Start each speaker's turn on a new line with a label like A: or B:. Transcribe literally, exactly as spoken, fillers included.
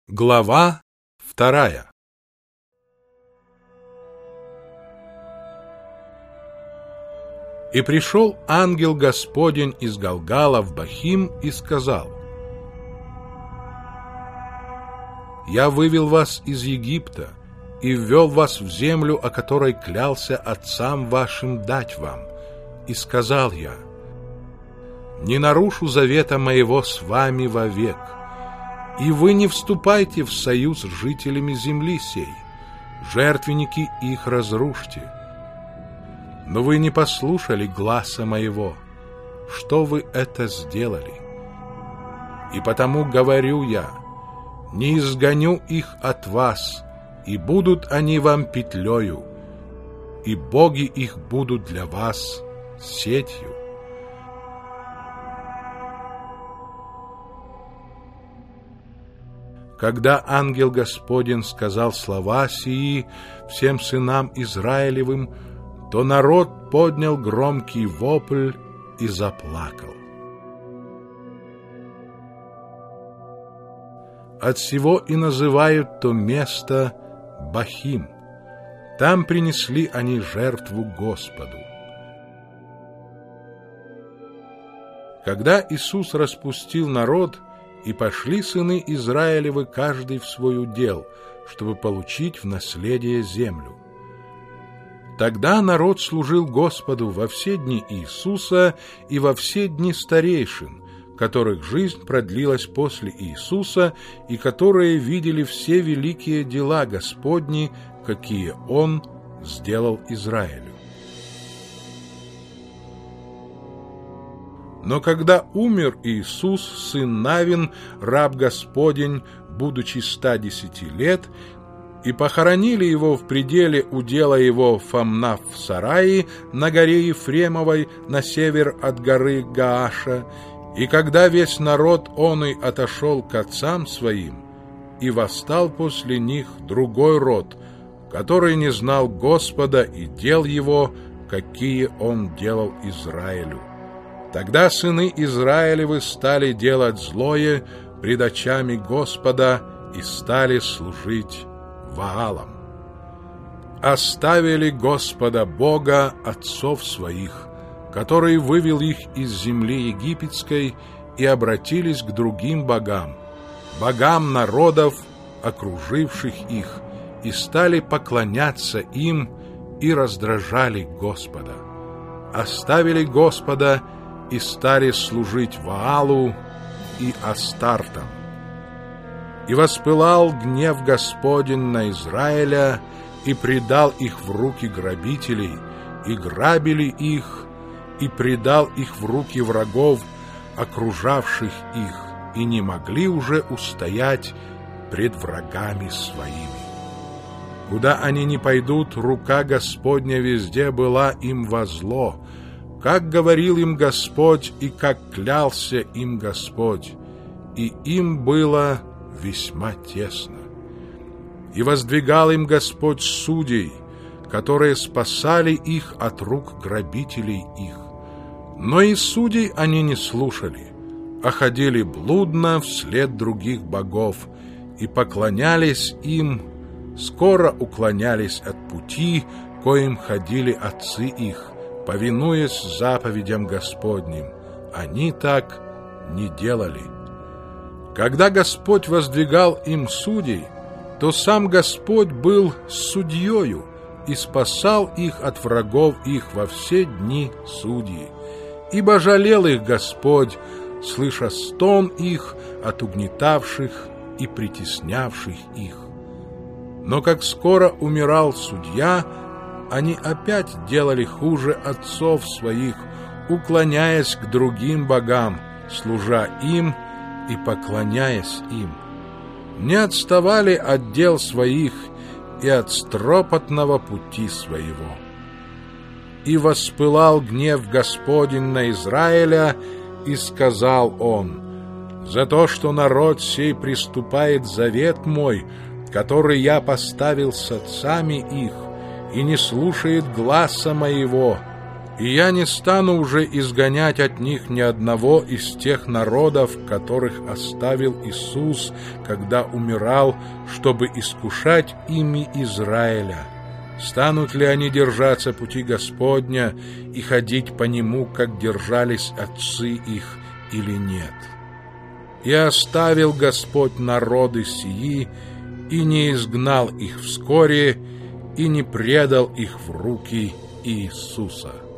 A: Глава вторая. И пришел ангел Господень из Галгала в Бахим и сказал: «Я вывел вас из Египта и ввел вас в землю, о которой клялся отцам вашим дать вам. И сказал я: не нарушу завета моего с вами вовек. И вы не вступайте в союз с жителями земли сей, жертвенники их разрушьте. Но вы не послушали гласа моего. Что вы это сделали? И потому говорю я: не изгоню их от вас, и будут они вам петлею, и боги их будут для вас сетью». Когда ангел Господень сказал слова сии всем сынам Израилевым, то народ поднял громкий вопль и заплакал. Отсего и называют то место Бахим. Там принесли они жертву Господу. Когда Иисус распустил народ, и пошли сыны Израилевы каждый в свой удел, чтобы получить в наследие землю. Тогда народ служил Господу во все дни Иисуса и во все дни старейшин, которых жизнь продлилась после Иисуса, и которые видели все великие дела Господни, какие Он сделал Израилю. Но когда умер Иисус, сын Навин, раб Господень, будучи ста десяти лет, и похоронили его в пределе удела его Фамнав в сарае на горе Ефремовой на север от горы Гааша, и когда весь народ оный отошел к отцам своим, и восстал после них другой род, который не знал Господа и дел его, какие он делал Израилю. Тогда сыны Израилевы стали делать злое пред очами Господа и стали служить Ваалам. Оставили Господа Бога отцов своих, который вывел их из земли египетской, и обратились к другим богам, богам народов, окруживших их, и стали поклоняться им и раздражали Господа. Оставили Господа и стали служить Ваалу и Астартам. И воспылал гнев Господень на Израиля, и предал их в руки грабителей, и грабили их, и предал их в руки врагов, окружавших их, и не могли уже устоять пред врагами своими. Куда они ни пойдут, рука Господня везде была им во зло, как говорил им Господь, и как клялся им Господь, и им было весьма тесно. И воздвигал им Господь судей, которые спасали их от рук грабителей их. Но и судей они не слушали, а ходили блудно вслед других богов, и поклонялись им, скоро уклонялись от пути, коим ходили отцы их, повинуясь заповедям Господним. Они так не делали. Когда Господь воздвигал им судей, то сам Господь был судьею и спасал их от врагов их во все дни судьи. Ибо жалел их Господь, слыша стон их от угнетавших и притеснявших их. Но как скоро умирал судья, они опять делали хуже отцов своих, уклоняясь к другим богам, служа им и поклоняясь им. Не отставали от дел своих и от стропотного пути своего. И воспылал гнев Господень на Израиля, и сказал он: «За то, что народ сей приступает завет мой, который я поставил с отцами их, и не слушает гласа моего, И я не стану уже изгонять от них ни одного из тех народов, которых оставил Иисус, когда умирал, чтобы искушать ими Израиля. Станут ли они держаться пути Господня и ходить по нему, как держались отцы их, или нет? И оставил Господь народы сии, и не изгнал их вскоре, и не предал их в руки Иисуса.